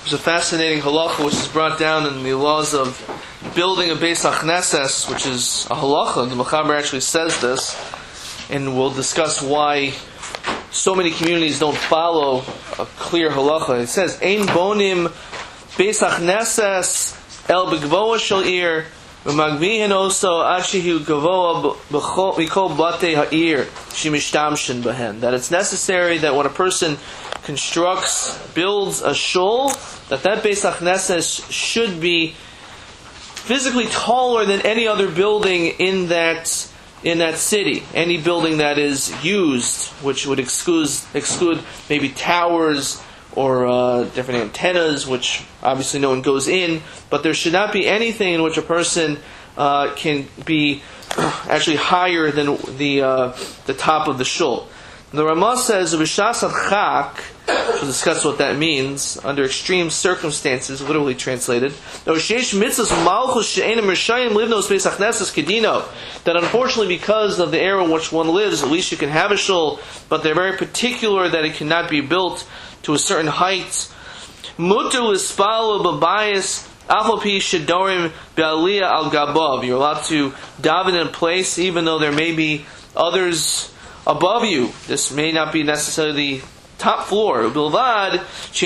There's a fascinating halacha which is brought down in the laws of building a Beis HaKnesses, which is a halacha. The Mechaber actually says this, and we'll discuss why so many communities don't follow a clear halacha. It says, Ein bonim Beis HaKnesses el begvoa shel ir v'magvihin oso ad shehu gavoa mikol batei ha'ir shemishtamshin behen. That it's necessary that when a person builds a shul, that Beis HaKnesses should be physically taller than any other building in that city. Any building that is used, which would exclude maybe towers or different antennas, which obviously no one goes in. But there should not be anything in which a person can be actually higher than the top of the shul. The Ramah says, "B'shas chak." We'll discuss what that means under extreme circumstances, literally translated. That unfortunately, because of the era in which one lives, at least you can have a shul, but they're very particular that it cannot be built to a certain height. You're allowed to daven in place, even though there may be others above you. This may not be necessarily the top floor. That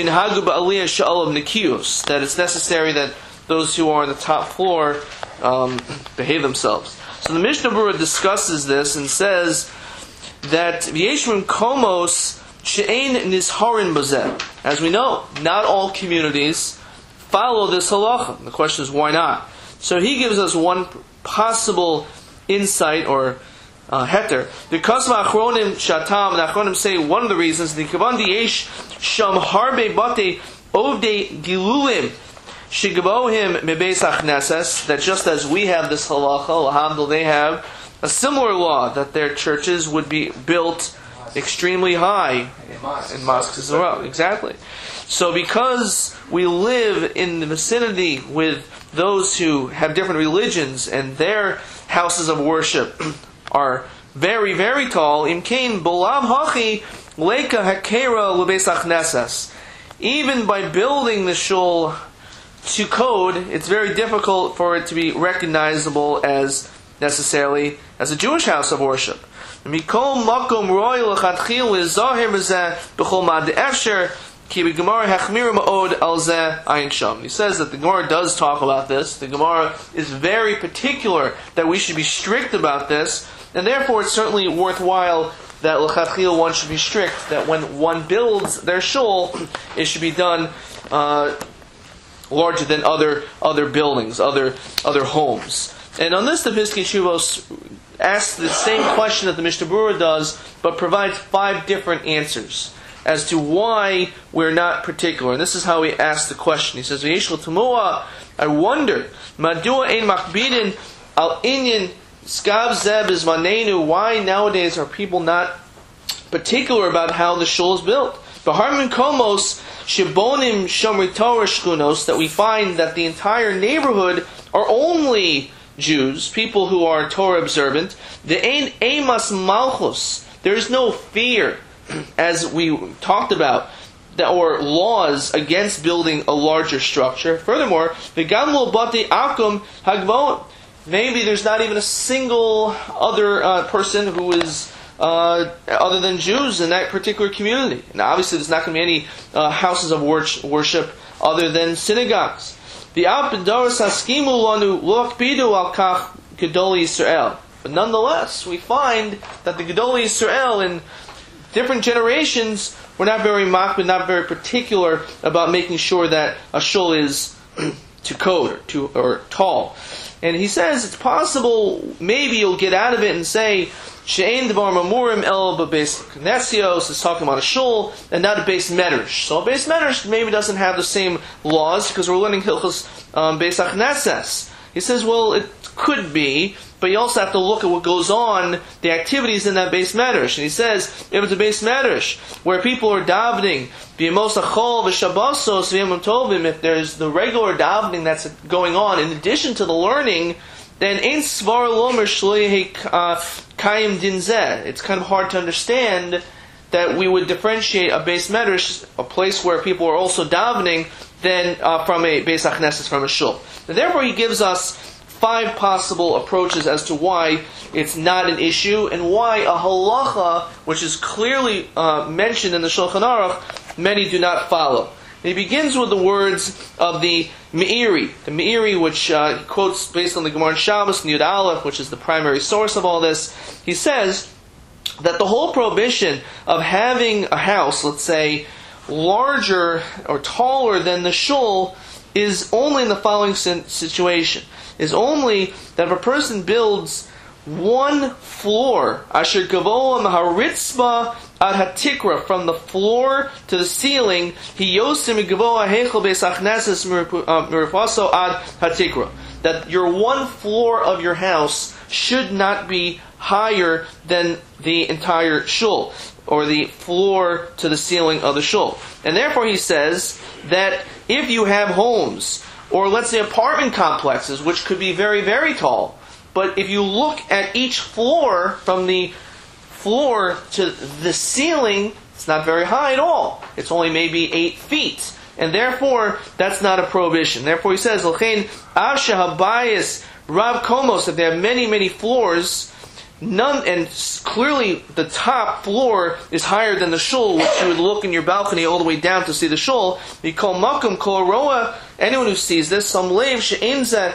it's necessary that those who are on the top floor behave themselves. So the Mishnah Berurah discusses this and says that V'yeshrim komos she'ein nizharin bazeh. As we know, not all communities follow this halacha. The question is, why not? So he gives us one possible insight or heter. The Kasma Achronim Shatam, the Achronim say one of the reasons, the Kavan Yesh Sham Harbe Bate Ovde Gilulim Shigabohim Mebeis HaKnesses, that just as we have this halacha, Alhamdulillah, they have a similar law that their churches would be built extremely high in mosques as well. Exactly. So because we live in the vicinity with those who have different religions and their houses of worship are very, very tall, imkain bolav hachi leka hakera lebeis HaKnesses. Even by building the shul to code, it's very difficult for it to be recognizable as necessarily as a Jewish house of worship. Mikol makom roy lechatchil lezahir b'zeh b'chol mad efsher ki b'gemara hechmir ma'od al zeh ayin sham. He says that the Gemara does talk about this. The Gemara is very particular that we should be strict about this, and therefore it's certainly worthwhile that lechatchil one should be strict, that when one builds their shul, it should be done larger than other buildings, other homes. And on this, the Piskei Teshuvos asks the same question that the Mishnah Berurah does, but provides 5 different answers as to why we're not particular. And this is how he asks the question. He says, "V'yesh l'tamua," I wonder, "Madua ein makbidin al inyan skav zeh b'zmanenu," why nowadays are people not particular about how the shul is built? B'harmin komos shibonim shomri Torah shkunos, that we find that the entire neighborhood are only Jews, people who are Torah observant. The ein emas malchus, there is no fear, as we talked about, or laws against building a larger structure. Furthermore, the gamlo bati akum hagvon, maybe there's not even a single other person who is other than Jews in that particular community. And obviously there's not going to be any houses of worship other than synagogues. The Alpidoros Haskimu Lanu Lokbidu Al Kach Gedoli Yisrael. But nonetheless, we find that the Gedoli Yisrael in different generations were not very not very particular about making sure that a shul is to code or tall. And he says it's possible maybe you'll get out of it and say She'ein Devar Mamurim El Beis Knesios is talking about a shul and not a Beis Medrash. So a Beis Medrash maybe doesn't have the same laws because we're learning Hilchos Beis HaKnesses. He says, well, it could be, but you also have to look at what goes on, the activities in that Beis Medrash. And he says, if it's a Beis Medrash where people are davening, if there's the regular davening that's going on in addition to the learning, then it's kind of hard to understand that we would differentiate a Beis Medrash, a place where people are also davening, than from a Beis HaKnesses, from a shul. And therefore, he gives us 5 possible approaches as to why it's not an issue, and why a halacha, which is clearly mentioned in the Shulchan Aruch, many do not follow. And he begins with the words of the Meiri. The Meiri, which he quotes based on the Gemara in Shabbos, Yud Aleph, which is the primary source of all this. He says that the whole prohibition of having a house, let's say, larger or taller than the shul, is only in the following situation. Is only that if a person builds one floor, asher gavoa maharitzba ad hatikra, from the floor to the ceiling, he yosim gavoa hechel beis HaKnesses mirifaso ad hatikra, that your one floor of your house should not be higher than the entire shul, or the floor to the ceiling of the shul. And therefore he says that if you have homes, or let's say apartment complexes, which could be very, very tall, but if you look at each floor, from the floor to the ceiling, it's not very high at all. It's only maybe 8 feet. And therefore, that's not a prohibition. Therefore he says, L'chein asha habayis rav komos, if they have many, many floors, none, and clearly the top floor is higher than the shul, which you would look in your balcony all the way down to see the shul. We call makom kol roa. Anyone who sees this, some leiv she'en zeh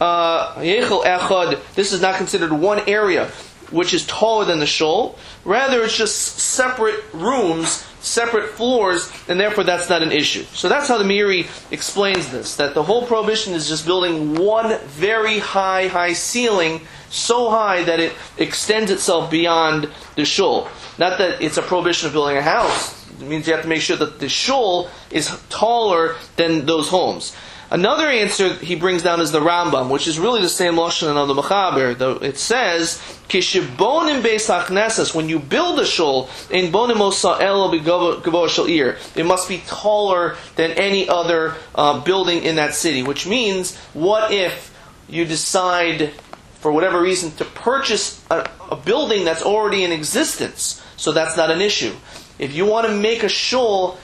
yechel echad. This is not considered one area which is taller than the shul. Rather, it's just separate rooms, separate floors, and therefore that's not an issue. So that's how the Meiri explains this, that the whole prohibition is just building one very high ceiling, so high that it extends itself beyond the shul. Not that it's a prohibition of building a house. It means you have to make sure that the shul is taller than those homes. Another answer he brings down is the Rambam, which is really the same lashon of the Mechaber. Though it says, "Kishibonim beis HaKnesses," when you build a shul, in bonim osa elo b'gavoa shel ir, it must be taller than any other building in that city. Which means, what if you decide, for whatever reason, to purchase a building that's already in existence? So that's not an issue. If you want to make a shul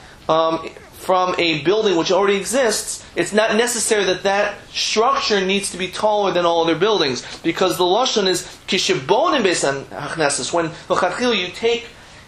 from a building which already exists, it's not necessary that that structure needs to be taller than all other buildings, because the lashon is kishibonim beis HaKnesses. When you take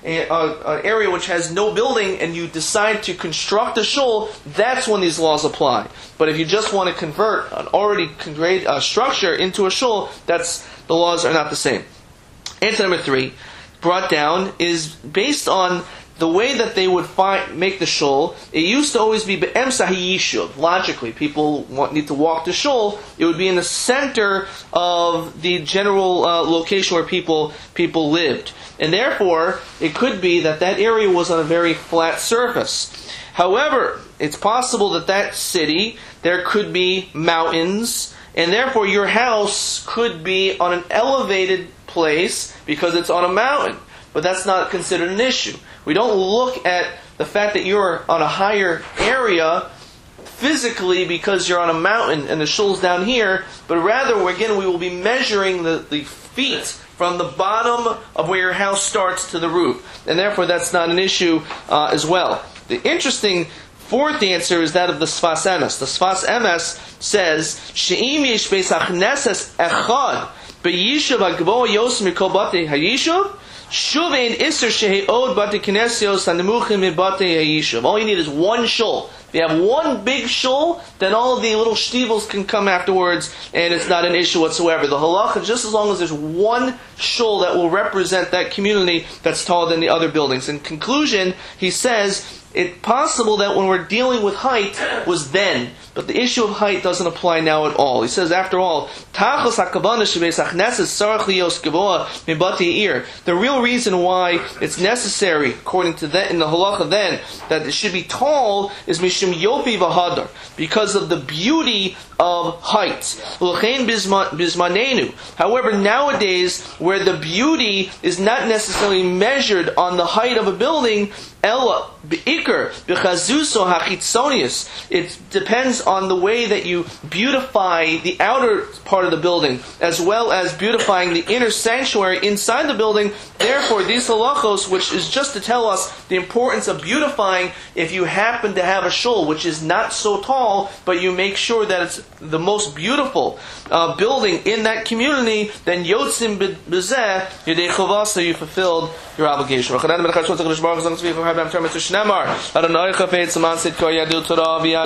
an area which has no building and you decide to construct a shul, that's when these laws apply. But if you just want to convert an already created structure into a shul, the laws are not the same. Answer number 3, brought down, is based on the way that they would make the shul. It used to always be be'emsa ha'yishuv. Logically, people need to walk to shul. It would be in the center of the general location where people lived. And therefore, it could be that area was on a very flat surface. However, it's possible that city, there could be mountains, and therefore your house could be on an elevated place because it's on a mountain. But that's not considered an issue. We don't look at the fact that you're on a higher area physically because you're on a mountain and the shul's down here, but rather, again, we will be measuring the feet from the bottom of where your house starts to the roof. And therefore, that's not an issue as well. The interesting 4th answer is that of the Sfas Emes. The Sfas Emes says, She'im yesh beis HaKnesses echad b'yishuv ha'gvoa yosem mikol batei ha'yishuv, shuv ein iser shehe'od batei kinesios ha'nemuchim mibatei ha'yishuv. All you need is one shul. If you have one big shul, then all of the little shtivels can come afterwards, and it's not an issue whatsoever. The halacha, just as long as there's one shul that will represent that community that's taller than the other buildings. In conclusion, he says, it's possible that when we're dealing with height was then, but the issue of height doesn't apply now at all. He says, after all, the real reason why it's necessary, according to that in the halacha then, that it should be tall is mishum yopi v'hadar, because of the beauty of height. However, nowadays, where the beauty is not necessarily measured on the height of a building, Ella beikar b'chazuso hachitzonius. It depends on the way that you beautify the outer part of the building, as well as beautifying the inner sanctuary inside the building. Therefore, these halachos, which is just to tell us the importance of beautifying, if you happen to have a shul which is not so tall, but you make sure that it's the most beautiful building in that community, then yotzim b'zeh yedei chavasa, you fulfilled your obligation.